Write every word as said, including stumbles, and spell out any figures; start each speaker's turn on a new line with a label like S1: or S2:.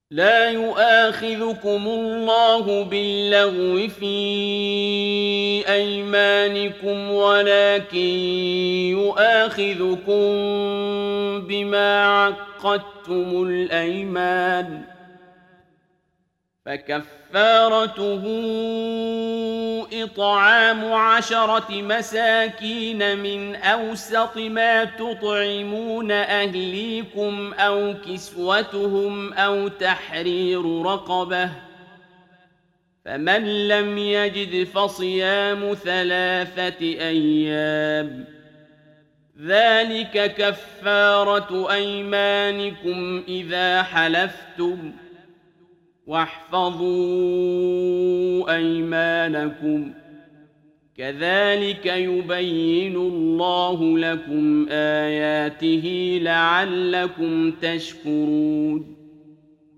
S1: لا يؤاخذكم الله باللغو في أيمانكم ولكن يؤاخذكم بما عقدتم الأيمان فكفارته إطعام عشرة مساكين من أوسط ما تطعمون أهليكم أو كسوتهم أو تحرير رقبة فمن لم يجد فصيام ثلاثة أيام ذلك كفارة أيمانكم إذا حلفتم واحفظوا أيمانكم كذلك يبين الله لكم آياته لعلكم تشكرون